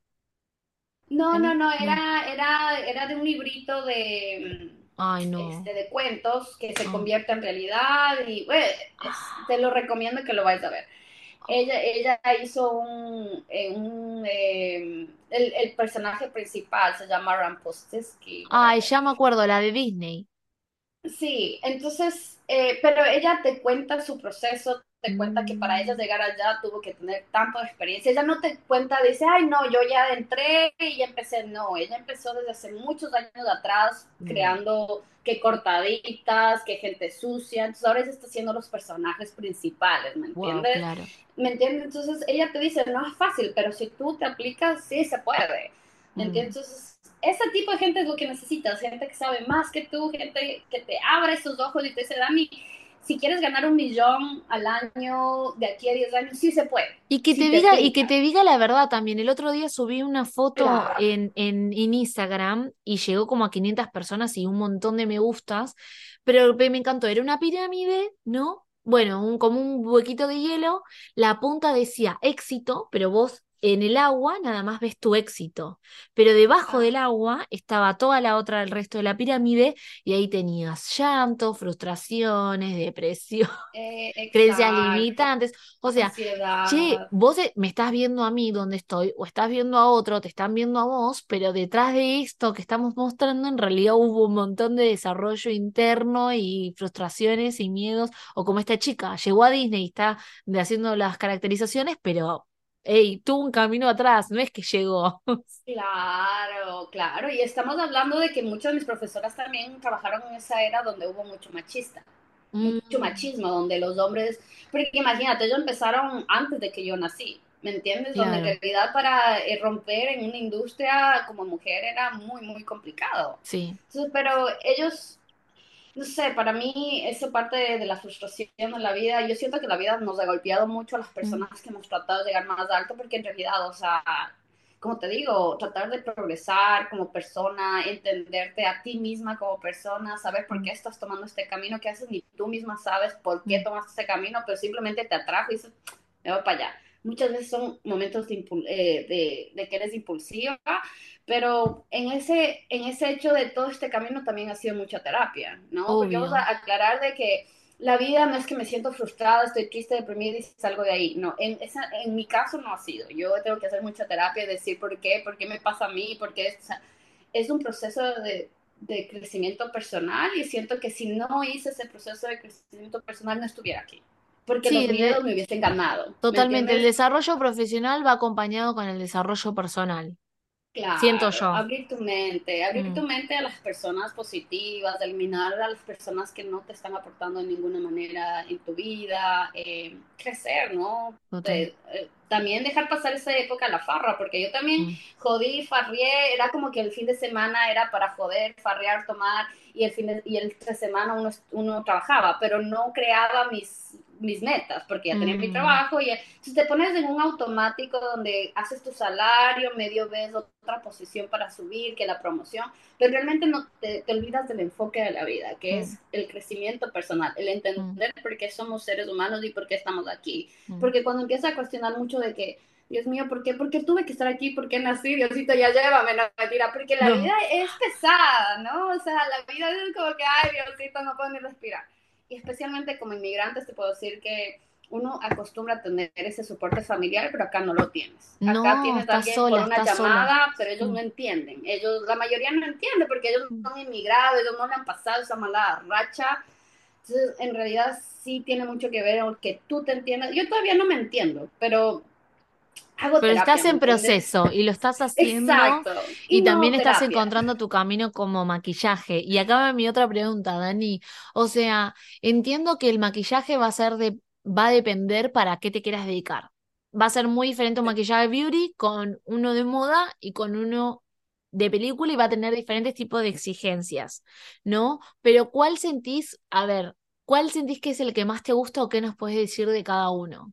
No, ¿La no, nena? no, No. era, era, era de un librito de, Ay, no. este, de cuentos que se Ah. convierte en realidad y, bueno, es- te lo recomiendo que lo vayas a ver. Ella, ella hizo un, eh, un eh, el, el, personaje principal se llama Ramposteski, Ay, whatever. ya me acuerdo, la de Disney. Sí, entonces, eh, pero ella te cuenta su proceso, te cuenta que para ella Mm, llegar allá tuvo que tener tanto experiencia. Ella no te cuenta, dice, ay, no, yo ya entré y ya empecé. No, ella empezó desde hace muchos años atrás mm, creando que cortaditas, que gente sucia. Entonces ahora ella está haciendo los personajes principales, ¿me wow, entiendes? claro. ¿Me entiendes? Entonces ella te dice, no es fácil, pero si tú te aplicas, sí se puede. ¿Me entiendes? Mm. Entonces, ese tipo de gente es lo que necesitas, gente que sabe más que tú, gente que te abre esos ojos y te dice, Dani, si quieres ganar un millón al año de aquí a diez años, sí se puede, Y que si te te diga, y que pica. te diga la verdad también. El otro día subí una foto Claro. en, en, en Instagram y llegó como a quinientas personas y un montón de me gustas, pero lo que me encantó, era una pirámide, ¿no? Bueno, un, como un huequito de hielo, la punta decía éxito, pero vos en el agua nada más ves tu éxito, pero debajo Ah, del agua estaba toda la otra, el resto de la pirámide, y ahí tenías llanto, frustraciones, depresión, eh, creencias exacto, limitantes, o sea... Che, ansiedad. vos eh, me estás viendo a mí donde estoy, o estás viendo a otro, te están viendo a vos, pero detrás de esto que estamos mostrando, en realidad hubo un montón de desarrollo interno y frustraciones y miedos, o como esta chica, llegó a Disney y está de- haciendo las caracterizaciones, pero, hey, tuvo un camino atrás, no es que llegó. Claro, claro. Y estamos hablando de que muchas de mis profesoras también trabajaron en esa era donde hubo mucho machista, mucho Mm, machismo, donde los hombres, porque imagínate, ellos empezaron antes de que yo nací, ¿me entiendes? Donde en claro, realidad para eh, romper en una industria como mujer era muy, muy complicado. sí. Entonces, pero ellos, no sé, para mí eso parte de, de la frustración de la vida. Yo siento que la vida nos ha golpeado mucho a las Mm, personas que hemos tratado de llegar más alto, porque en realidad, o sea, como te digo, tratar de progresar como persona, entenderte a ti misma como persona, saber por mm, qué estás tomando este camino que haces, ni tú misma sabes por qué mm, tomaste este camino, pero simplemente te atrajo y dices, me voy para allá. Muchas veces son momentos de, eh, de, de que eres impulsiva, pero en ese, en ese hecho de todo este camino también ha sido mucha terapia, ¿no? Porque vamos obvio. a aclarar de que la vida no es que me siento frustrada, estoy triste, deprimida y salgo de ahí. No, en, esa, en mi caso no ha sido. Yo tengo que hacer mucha terapia y decir por qué, por qué me pasa a mí, por qué es, o sea, es un proceso de, de crecimiento personal y siento que si no hice ese proceso de crecimiento personal no estuviera aquí, porque Sí, los el miedos de- me hubiesen ganado, ¿me totalmente. El entiendes? desarrollo profesional va acompañado con el desarrollo personal. Siento Claro, yo. abrir tu mente, abrir tu Mm, mente a las personas positivas, eliminar a las personas que no te están aportando de ninguna manera en tu vida, eh, crecer, ¿no? total. De- eh, también dejar pasar esa época de la farra, porque yo también Mm, jodí, farrié, era como que el fin de semana era para joder, farrear, tomar, y el fin de, y el tres semana uno, uno trabajaba, pero no creaba mis, mis metas, porque ya tenía mi mm, trabajo, y si te pones en un automático donde haces tu salario, medio ves otra posición para subir, que la promoción, pero realmente no te, te olvidas del enfoque de la vida, que mm, es el crecimiento personal, el mm, entender por qué somos seres humanos y por qué estamos aquí. mm. Porque cuando empiezas a cuestionar mucho de que, Dios mío, ¿por qué, ¿por qué tuve que estar aquí? ¿Por qué nací? Diosito, ya llévame, no mentira, porque la vida No. es pesada, ¿no? O sea, la vida es como que, ay, Diosito, no puedo ni respirar. Y especialmente como inmigrantes te puedo decir que uno acostumbra a tener ese soporte familiar, pero acá no lo tienes. Acá No, tienes a estás alguien sola, por una estás sola. llamada, pero ellos Mm, no entienden. Ellos, la mayoría no entiende porque ellos mm. son inmigrados, ellos no le han pasado esa mala racha. Entonces, en realidad sí tiene mucho que ver con que tú te entiendas. Yo todavía no me entiendo, pero hago Pero estás terapia, ¿me en entiendes? proceso y lo estás haciendo Exacto. y Y también no estás terapia. encontrando tu camino como maquillaje. Y acá va mi otra pregunta, Dani. O sea, entiendo que el maquillaje va a ser de, va a depender para qué te quieras dedicar. Va a ser muy diferente un maquillaje beauty con uno de moda y con uno de película y va a tener diferentes tipos de exigencias, ¿no? Pero ¿cuál sentís, a ver, cuál sentís que es el que más te gusta o qué nos puedes decir de cada uno?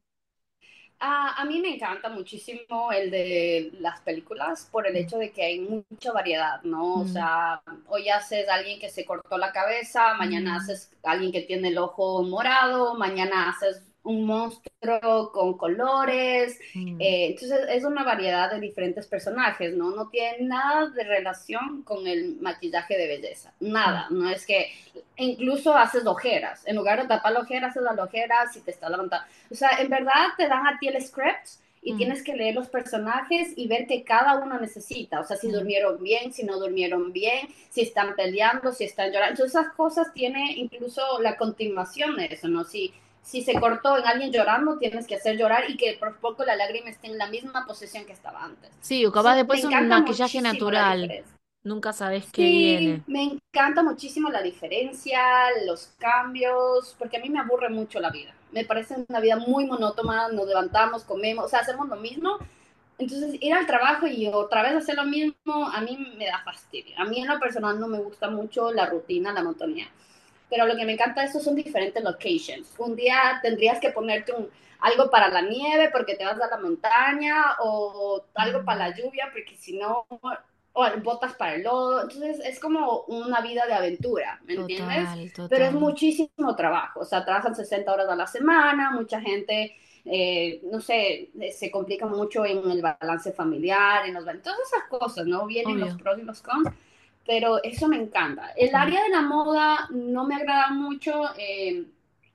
A, a mí me encanta muchísimo el de las películas por el Mm, hecho de que hay mucha variedad, ¿no? O mm, sea, hoy haces a alguien que se cortó la cabeza, mañana mm, haces a alguien que tiene el ojo morado, mañana haces un monstruo con colores. mm. Eh, entonces es una variedad de diferentes personajes, ¿no? No tiene nada de relación con el maquillaje de belleza, Mm, nada. No es que incluso haces ojeras, en lugar de tapar la ojera, haces las ojeras y te está levantando. O sea, en verdad te dan a ti el script y mm, tienes que leer los personajes y ver qué cada uno necesita. O sea, si mm. durmieron bien, si no durmieron bien, si están peleando, si están llorando. Entonces esas cosas tiene incluso la continuación de eso, ¿no? Si, si se cortó en alguien llorando, tienes que hacer llorar y que por poco la lágrima esté en la misma posición que estaba antes. Sí, o capaz Entonces me después un encanta maquillaje muchísimo la natural. diferencia. Nunca sabes qué Sí, viene. me encanta muchísimo la diferencia, los cambios, porque a mí me aburre mucho la vida. Me parece una vida muy monótona, nos levantamos, comemos, o sea, hacemos lo mismo. Entonces, ir al trabajo y otra vez hacer lo mismo, a mí me da fastidio. A mí en lo personal no me gusta mucho la rutina, la monotonía. Pero lo que me encanta de eso son diferentes locations. Un día tendrías que ponerte un, algo para la nieve porque te vas a la montaña o algo para la Mm, lluvia porque si no, o botas para el lodo. Entonces es como una vida de aventura, ¿me entiendes? total, Pero es total. muchísimo trabajo. O sea, trabajan sesenta horas a la semana, mucha gente, eh, no sé, se complica mucho en el balance familiar, en los, todas esas cosas, ¿no? Vienen los Obvio. pros y los cons, pero eso me encanta. El Mm, área de la moda no me agrada mucho. Eh,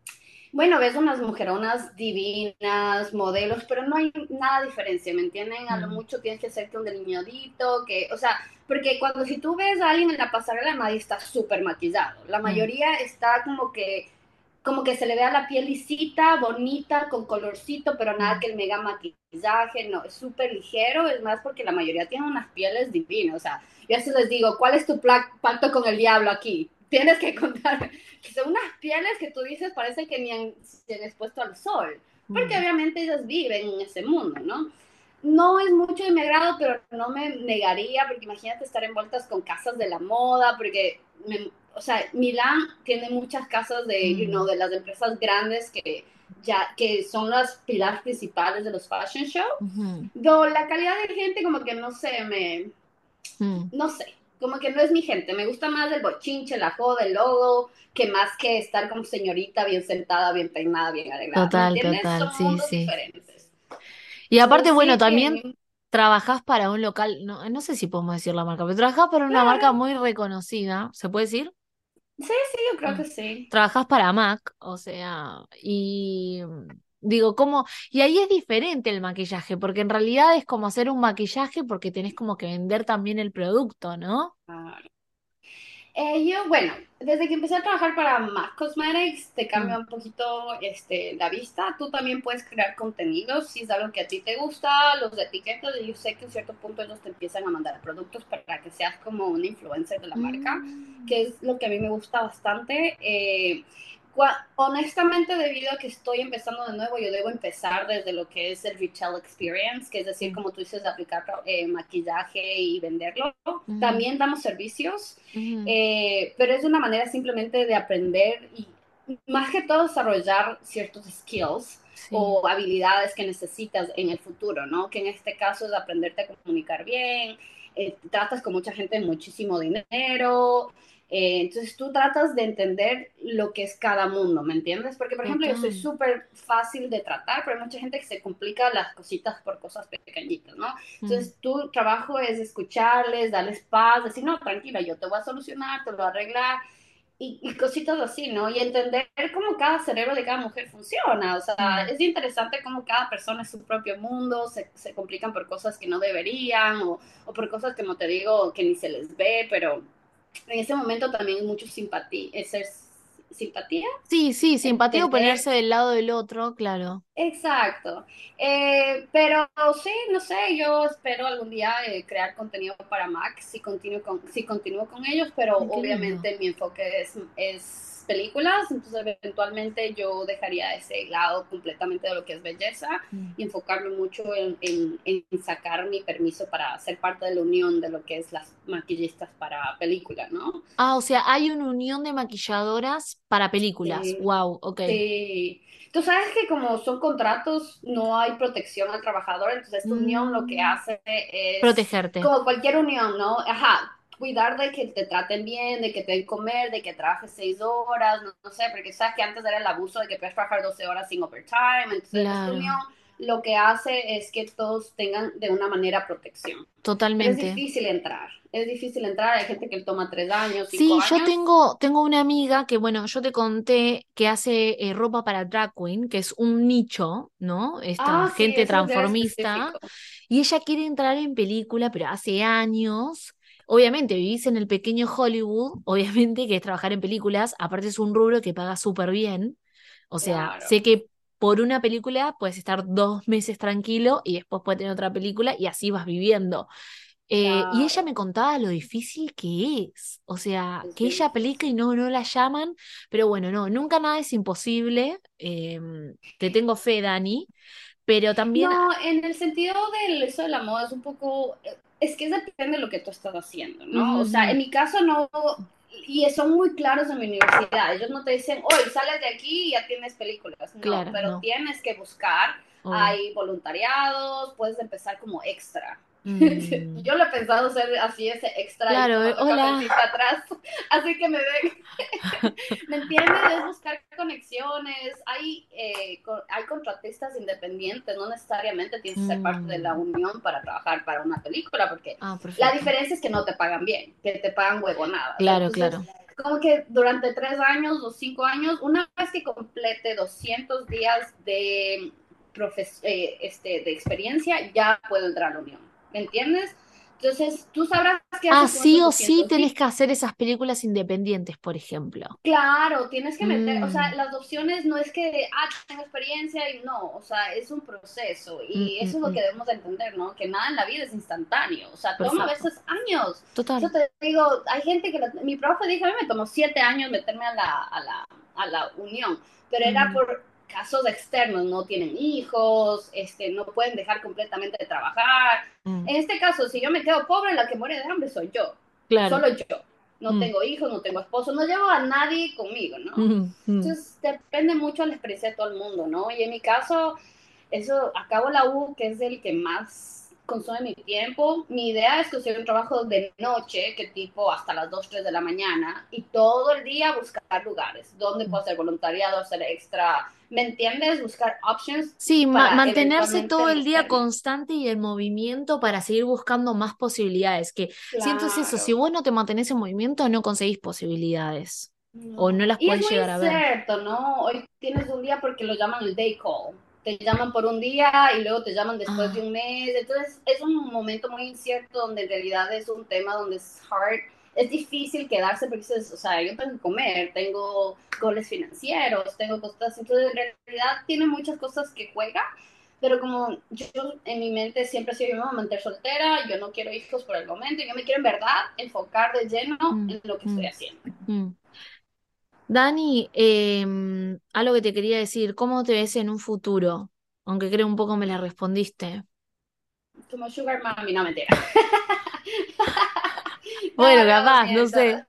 bueno, ves unas mujeronas divinas, modelos, pero no hay nada diferencia, ¿me entienden? A lo mm, mucho tienes que hacerte un delineadito, que, o sea, porque cuando si tú ves a alguien en la pasarela, nadie está súper maquillado. La mm, mayoría está como que como que se le vea la piel lisita, bonita, con colorcito, pero nada mm. que el mega maquillaje, no, es súper ligero, es más porque la mayoría tiene unas pieles divinas, o sea, yo así les digo, ¿cuál es tu pacto con el diablo aquí? Tienes que contar, que son unas pieles que tú dices parece que ni han, se han expuesto al sol, porque Mm. obviamente ellos viven en ese mundo, ¿no? No es mucho de mi agrado, pero no me negaría, porque imagínate estar envueltas con casas de la moda, porque, me, o sea, Milán tiene muchas casas de, you know, Mm, de las empresas grandes que ya, que son las pilares principales de los fashion shows. ujú, Do, la calidad de gente como que no sé, me, mm. no sé, como que no es mi gente. Me gusta más el bochinche, la joda, el logo, que más que estar como señorita, bien sentada, bien peinada, bien arreglada. ¿Me Total, entiendes? total, Son sí, mundos sí. diferentes. Y aparte, Entonces bueno, sí, también que trabajás para un local, no, no sé si podemos decir la marca, pero trabajás para una marca claro, muy reconocida, ¿se puede decir? sí, sí, yo creo Mm. que sí. Trabajás para Mac, o sea, y mm, digo, ¿cómo? Y ahí es diferente el maquillaje, porque en realidad es como hacer un maquillaje porque tenés como que vender también el producto, ¿no? Ah, Eh, yo, bueno, desde que empecé a trabajar para MAC Cosmetics, te cambia Mm. un poquito este, la vista. Tú también puedes crear contenidos si es algo que a ti te gusta, los de etiquetas. Yo sé que en cierto punto ellos te empiezan a mandar productos para que seas como una influencer de la marca, Mm. que es lo que a mí me gusta bastante. Eh, honestamente, debido a que estoy empezando de nuevo, yo debo empezar desde lo que es el retail experience, que es decir, Sí. como tú dices, de aplicar eh, maquillaje y venderlo. Ujú, También damos servicios, ujú, eh, pero es una manera simplemente de aprender y más que todo desarrollar ciertos skills sí. o habilidades que necesitas en el futuro, ¿no? Que en este caso es aprenderte a comunicar bien, eh, tratas con mucha gente de muchísimo dinero, eh, entonces tú tratas de entender lo que es cada mundo, ¿me entiendes? Porque, por ejemplo, yo soy Total. súper fácil de tratar, pero hay mucha gente que se complica las cositas por cosas pequeñitas, ¿no? Mm. Entonces tu trabajo es escucharles, darles paz, decir, no, tranquila, yo te voy a solucionar, te lo voy a arreglar, y, y cositas así, ¿no? Y entender cómo cada cerebro de cada mujer funciona. O sea, Mm. es interesante cómo cada persona es su propio mundo, se, se complican por cosas que no deberían o, o por cosas que, como te digo, que ni se les ve, pero en ese momento también es mucho simpatía, es ser simpatía, Sí, sí, simpatía o entender. ponerse del lado del otro, claro. Exacto. Eh, pero sí, no sé, yo espero algún día eh, crear contenido para Mac si continúo con, si continúo con ellos, pero Ay, qué lindo. obviamente mi enfoque es, es películas, entonces eventualmente yo dejaría ese lado completamente de lo que es belleza Mm. y enfocarme mucho en, en, en sacar mi permiso para ser parte de la unión de lo que es las maquillistas para películas, ¿no? Ah, o sea, hay una unión de maquilladoras para películas. Sí, Wow, ok. sí. Tú sabes que como son contratos, no hay protección al trabajador, entonces esta unión lo que Mm, hace es, protegerte. como cualquier unión, ¿no? Ajá, cuidar de que te traten bien, de que te den comer, de que trabajes seis horas, no, no sé, porque sabes que antes era el abuso de que puedes trabajar doce horas sin overtime, entonces esta unión Claro, lo que hace es que todos tengan de una manera protección. Pero es totalmente. difícil entrar, es difícil entrar, hay gente que toma tres años, cinco Sí, yo años. tengo, tengo una amiga que, bueno, yo te conté que hace eh, ropa para drag queen, que es un nicho, ¿no? Esta Ah, sí, gente eso ya es transformista, específico. y ella quiere entrar en película, pero hace años. Obviamente, vivís en el pequeño Hollywood, obviamente que es trabajar en películas, aparte es un rubro que paga súper bien. O sea, Claro, sé que por una película puedes estar dos meses tranquilo y después puedes tener otra película y así vas viviendo. Eh, y ella claro. me contaba lo difícil que es, o sea, Es que bien ella aplica y difícil. no, no la llaman, pero bueno, no, nunca nada es imposible. Eh, te tengo fe, Dani, pero también, No, en el sentido del eso de la moda es un poco, es que depende de lo que tú estás haciendo, ¿no? ujú, O sea, en ujú, mi caso no, y son muy claros en mi universidad, ellos no te dicen, hoy sales de aquí y ya tienes películas, no, claro, pero no, tienes que buscar, obvio. hay voluntariados, puedes empezar como extra. Mm, Yo lo he pensado hacer así ese extra y claro, eh, tomando cafecito hola. atrás, así que me ven. ¿Me entiendes? Es buscar conexiones. Hay, eh, co- hay contratistas independientes, no necesariamente tienes que ser parte de la Mm, unión para trabajar para una película, porque ah, la perfecto. diferencia es que no te pagan bien, que te pagan huevonadas. Claro, Entonces, claro. como que durante tres años o cinco años, una vez que complete doscientos días de, profes eh, este, de experiencia, ya puedo entrar a la unión. ¿Me entiendes? Entonces, tú sabrás qué Ah, haces con sí esos o sí doscientos tenés días. que hacer esas películas independientes, por ejemplo. Claro, tienes que meter, o sea, Mm, las opciones no es que, ah, tengo experiencia y no, o sea, es un proceso mm, y mm, eso es lo mm, que debemos de entender, ¿no? Que nada en la vida es instantáneo, o sea, toma a perfecto. veces años. Yo Total. te digo, hay gente que, la- mi profe dijo, a mí me tomó siete años meterme a la, a la, a la unión, pero era Mm, por casos externos, no tienen hijos, este, no pueden dejar completamente de trabajar. mm, En este caso, si yo me quedo pobre, la que muere de hambre soy yo, claro. solo yo. No Mm, tengo hijos, no tengo esposo, no llevo a nadie conmigo, ¿no? mm, mm. Entonces depende mucho de la experiencia de todo el mundo, ¿no? Y en mi caso, eso, acabo la U, que es el que más consume mi tiempo. Mi idea es conseguir un trabajo de noche, que tipo hasta las dos tres de la mañana, y todo el día buscar lugares donde puedo hacer voluntariado, hacer extra, ¿me entiendes? Buscar options Sí, ma- para mantenerse eventualmente todo el día meterme. constante y en movimiento para seguir buscando más posibilidades. Que siento es eso, si Claro. vos no te mantenés en movimiento, no conseguís posibilidades. O no No. las Y es podés muy llegar a ver. incierto, ¿no? Hoy tienes un día porque lo llaman el day call. Te llaman por un día y luego te llaman después de Ah, un mes. Entonces es un momento muy incierto donde en realidad es un tema donde es hard. es difícil quedarse porque dices, o sea, yo tengo que comer, tengo goles financieros, tengo cosas, entonces en realidad tiene muchas cosas que juega, pero como yo en mi mente siempre he sido, yo me voy a mantener soltera, yo no quiero hijos por el momento, yo me quiero en verdad enfocar de lleno Mm, en lo que estoy mm, haciendo. mm. Dani, em, algo que te quería decir, ¿cómo te ves en un futuro? Aunque creo un poco me la respondiste. Como Sugar Mami, no mentira. Bueno, No, no, capaz, no miento. sé,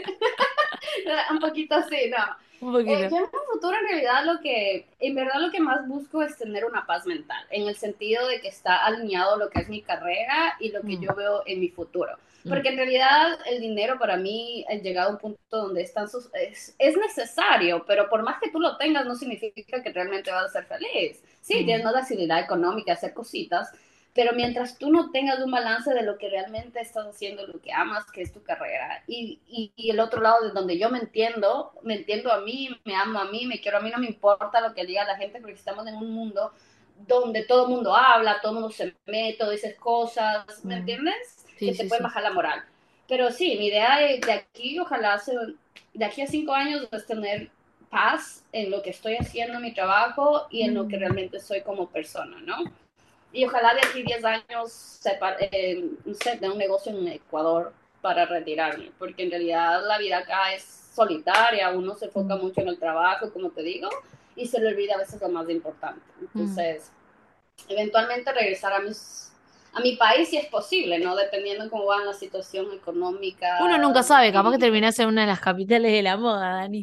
Un poquito así, no. un Eh, poquito. yo en un futuro en realidad lo que, en verdad lo que más busco es tener una paz mental, en el sentido de que está alineado lo que es mi carrera y lo que Mm, yo veo en mi futuro. mm, Porque en realidad el dinero para mí ha llegado a un punto donde están sus, es, es necesario, pero por más que tú lo tengas no significa que realmente vas a ser feliz. Sí, tienes mm, una facilidad económica, hacer cositas, pero mientras tú no tengas un balance de lo que realmente estás haciendo, lo que amas, que es tu carrera, y, y, y el otro lado de donde yo me entiendo, me entiendo a mí, me amo a mí, me quiero a mí, no me importa lo que diga la gente, porque estamos en un mundo donde todo el mundo habla, todo el mundo se mete, dice cosas, ¿me mm. entiendes? Sí, Que te sí, pueden sí. bajar la moral. Pero sí, mi idea de, de aquí, ojalá, se, de aquí a cinco años, es tener paz en lo que estoy haciendo en mi trabajo y en lo que Mm. realmente soy como persona, ¿no? Y ojalá de aquí diez años sepa, eh, no sé, de un negocio en Ecuador para retirarme, porque en realidad la vida acá es solitaria, uno se enfoca Mm, mucho en el trabajo, como te digo, y se le olvida a veces lo más importante. mm. Entonces, eventualmente regresar a mis a mi país si es posible, ¿no? Dependiendo de cómo va la situación Uno económica nunca sabe, capaz que y, y terminás en una de las capitales de la moda, Dani.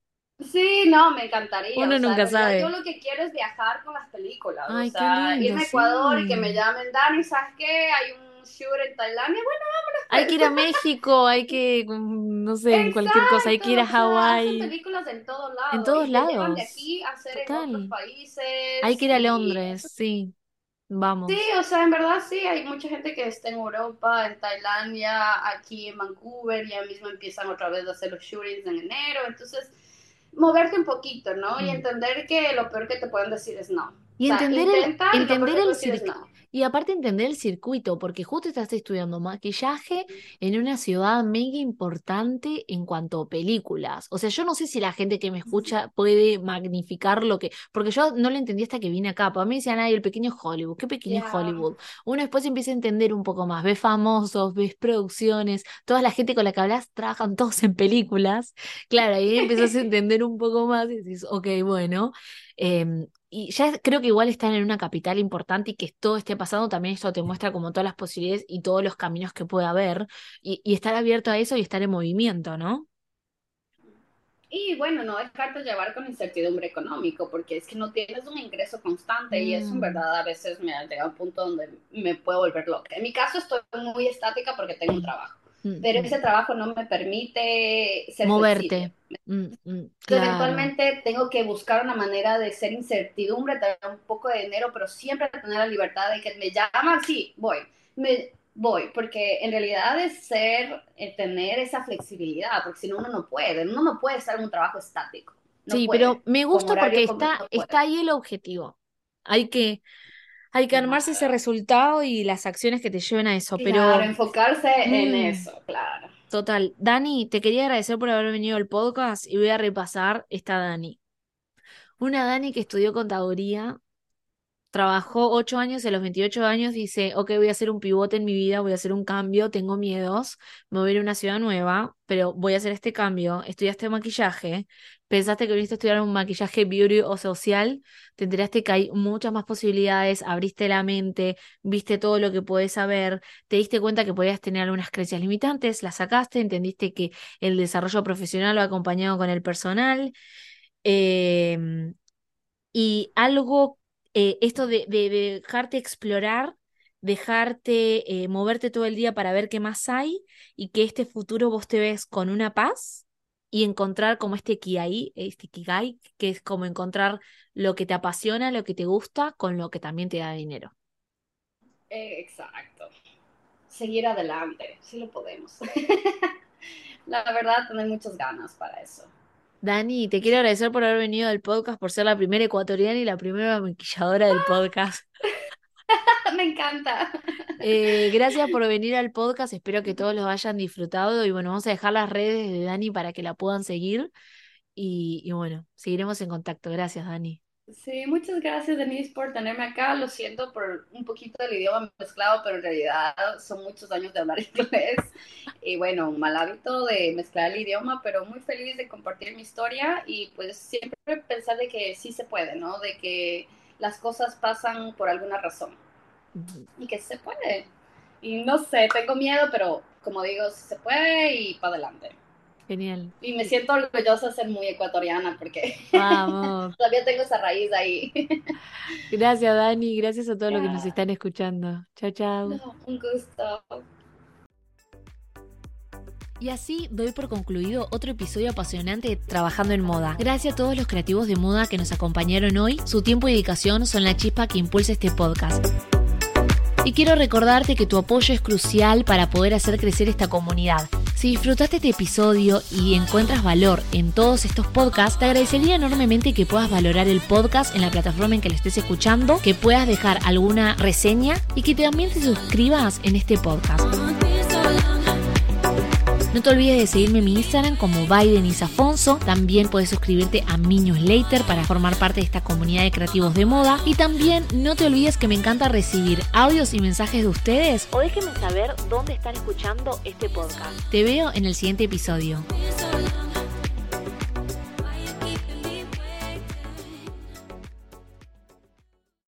sí, no, me encantaría. O Uno sea, en nunca realidad yo sabe. lo que quiero es viajar con las películas. O Ay, qué sea, lindo, irme a Ecuador y que me sí. llamen, Dani, ¿sabes qué? Hay un shoot en Tailandia. Bueno, Hay que vámonos ir a pues. México, hay que, mm, no sé, en cualquier cosa, hay que ir a Exacto. O sea, hacen Hawái, películas en todo en lado todos y te llevan de lados. aquí a hacer en otros Total. Hay que países ir a y Londres, eso. sí, Sí, vamos. o sea, en verdad sí, hay mucha gente que está en Europa, en Tailandia, aquí en Vancouver, ya mismo empiezan otra vez a hacer los shootings en enero, entonces moverte un poquito, ¿no? Y Mm. entender que lo peor que te pueden decir es no. O Y sea, entender el, intenta y lo peor entender que te el pueden decir es circuito. no. Y aparte entender el circuito, porque justo estás estudiando maquillaje en una ciudad mega importante en cuanto a películas. O sea, yo no sé si la gente que me escucha puede magnificar lo que. Porque yo no lo entendí hasta que vine acá. Para mí decían, ay, el pequeño Hollywood. ¿Qué pequeño Ya, Hollywood? Uno después empieza a entender un poco más. Ves famosos, ves producciones. Toda la gente con la que hablas trabajan todos en películas. Claro, ahí empiezas a entender un poco más y dices, ok, bueno. em, y ya creo que igual están en una capital importante y que todo esté pasando, también esto te muestra como todas las posibilidades y todos los caminos que puede haber y, y estar abierto a eso y estar en movimiento, ¿no? y bueno, no descartes llevar con incertidumbre económico, porque es que no tienes un ingreso constante y eso en Mm, verdad a veces me ha llegado a un punto donde me puedo volver loca. En mi caso estoy muy estática porque tengo un mm, trabajo, mm, pero mm. ese trabajo no me permite ser flexible. Moverte. Mm, mm, Entonces, claro. eventualmente tengo que buscar una manera de ser incertidumbre, tener un poco de dinero, pero siempre tener la libertad de que me llaman, sí, voy, me voy, porque en realidad es ser, eh, tener esa flexibilidad, porque si no uno no puede, uno no puede estar en un trabajo estático, no Sí, puede, pero me con gusta porque horario completo está, no puede. está ahí el objetivo. Hay que, hay que armarse ese Claro, resultado y las acciones que te lleven a eso, claro, pero enfocarse en mm, eso, claro. total. Dani, te quería agradecer por haber venido al podcast y voy a repasar esta Dani. Una Dani que estudió contaduría. Trabajó ocho años y a los veintiocho años dice, ok, voy a hacer un pivote en mi vida, voy a hacer un cambio, tengo miedos, me voy a ir a una ciudad nueva, pero voy a hacer este cambio. Estudiaste maquillaje, pensaste que viniste a estudiar un maquillaje beauty o social, te enteraste que hay muchas más posibilidades, abriste la mente, viste todo lo que podés saber, te diste cuenta que podías tener algunas creencias limitantes, las sacaste, entendiste que el desarrollo profesional va acompañado con el personal. em, y algo, eh, esto de, de- de dejarte explorar, dejarte eh, moverte todo el día para ver qué más hay y que este futuro vos te ves con una paz y encontrar como este kiai, este kigai, que es como encontrar lo que te apasiona, lo que te gusta, con lo que también te da dinero. Eh, exacto, seguir adelante, sí lo podemos. La verdad, tener muchas ganas para eso. Dani, te quiero agradecer por haber venido al podcast, por ser la primera ecuatoriana y la primera maquilladora del podcast. Me encanta. Eh, gracias por venir al podcast, espero que todos los hayan disfrutado y bueno, vamos a dejar las redes de Dani para que la puedan seguir y, y bueno, seguiremos en contacto. Gracias, Dani. Sí, muchas gracias, Denise, por tenerme acá. Lo siento por un poquito del idioma mezclado, pero en realidad son muchos años de hablar inglés. Y bueno, un mal hábito de mezclar el idioma, pero muy feliz de compartir mi historia y pues siempre pensar de que sí se puede, ¿no? De que las cosas pasan por alguna razón y que se puede. Y no sé, tengo miedo, pero como digo, sí se puede y para adelante. Genial. Y me siento orgullosa de ser muy ecuatoriana porque Vamos. todavía tengo esa raíz ahí. Gracias, Dani. Gracias a todos los que nos Yeah. están escuchando. Chao, chao. No, un gusto. Y así doy por concluido otro episodio apasionante de Trabajando en Moda. Gracias a todos los creativos de moda que nos acompañaron hoy. Su tiempo y dedicación son la chispa que impulsa este podcast. Y quiero recordarte que tu apoyo es crucial para poder hacer crecer esta comunidad. Si disfrutaste este episodio y encuentras valor en todos estos podcasts, te agradecería enormemente que puedas valorar el podcast en la plataforma en que lo estés escuchando, que puedas dejar alguna reseña y que también te suscribas en este podcast. No te olvides de seguirme en mi Instagram como ByDeniseAfonso. También puedes suscribirte a mi newsletter para formar parte de esta comunidad de creativos de moda. Y también no te olvides que me encanta recibir audios y mensajes de ustedes. O déjenme saber dónde están escuchando este podcast. Te veo en el siguiente episodio.